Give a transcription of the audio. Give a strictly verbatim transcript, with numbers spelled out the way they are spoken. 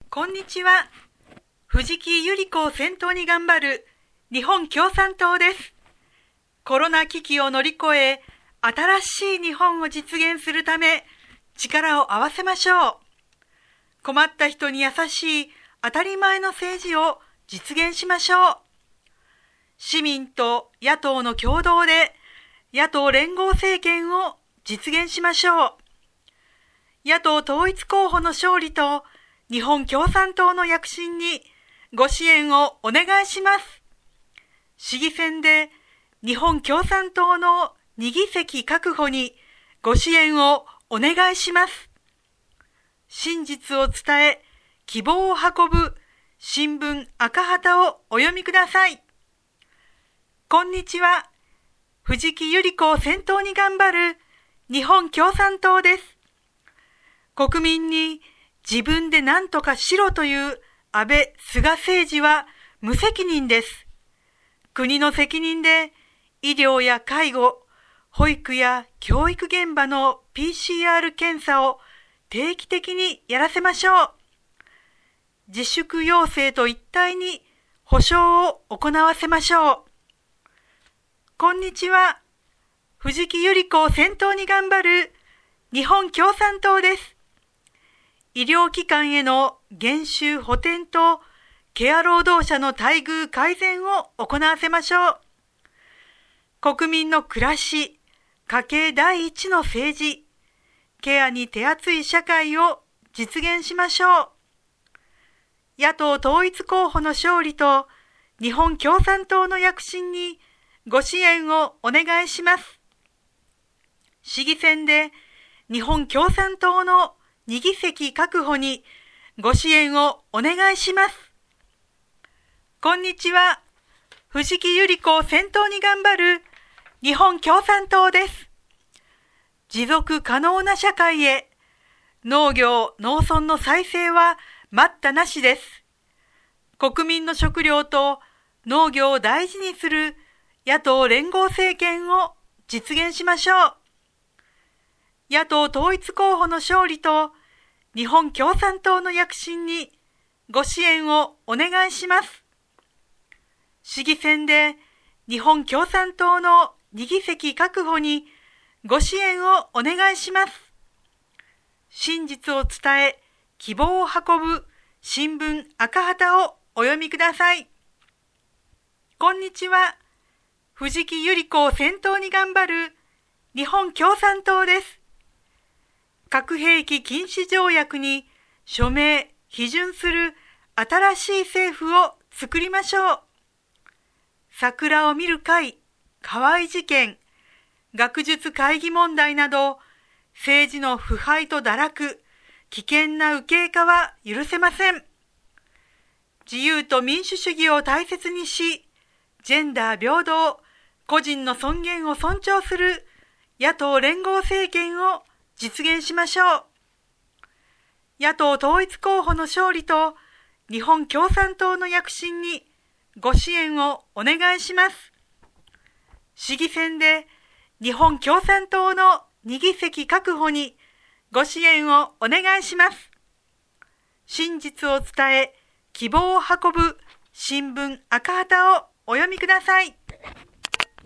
こんにちは。藤木百合子を先頭に頑張る日本共産党です。コロナ危機を乗り越え、新しい日本を実現するため、力を合わせましょう。困った人に優しい当たり前の政治を実現しましょう。市民と野党の共同で、野党連合政権を実現しましょう。野党統一候補の勝利と、日本共産党の躍進にご支援をお願いします。市議選で日本共産党のに議席確保にご支援をお願いします。真実を伝え、希望を運ぶ新聞赤旗をお読みください。こんにちは。藤木百合子を先頭に頑張る日本共産党です。国民に自分で何とかしろという安倍・菅政治は無責任です。国の責任で医療や介護、保育や教育現場の ピーシーアール 検査を定期的にやらせましょう。自粛要請と一体に保障を行わせましょう。こんにちは。藤木百合子を先頭に頑張る日本共産党です。医療機関への減収補填とケア労働者の待遇改善を行わせましょう。国民の暮らし、家計第一の政治、ケアに手厚い社会を実現しましょう。野党統一候補の勝利と日本共産党の躍進にご支援をお願いします。市議選で日本共産党のに議席確保にご支援をお願いします。こんにちは。藤木百合子を先頭に頑張る日本共産党です。持続可能な社会へ、農業・農村の再生は待ったなしです。国民の食料と農業を大事にする野党連合政権を実現しましょう。野党統一候補の勝利と日本共産党の躍進にご支援をお願いします。市議選で日本共産党のに議席確保にご支援をお願いします。真実を伝え、希望を運ぶ新聞赤旗をお読みください。こんにちは。藤木百合子を先頭に頑張る日本共産党です。核兵器禁止条約に署名・批准する新しい政府を作りましょう。桜を見る会、河合事件、学術会議問題など、政治の腐敗と堕落、危険な右傾化は許せません。自由と民主主義を大切にし、ジェンダー平等、個人の尊厳を尊重する野党連合政権を実現しましょう。野党統一候補の勝利と日本共産党の躍進にご支援をお願いします。市議選で日本共産党のに議席確保にご支援をお願いします。真実を伝え、希望を運ぶ新聞赤旗をお読みください。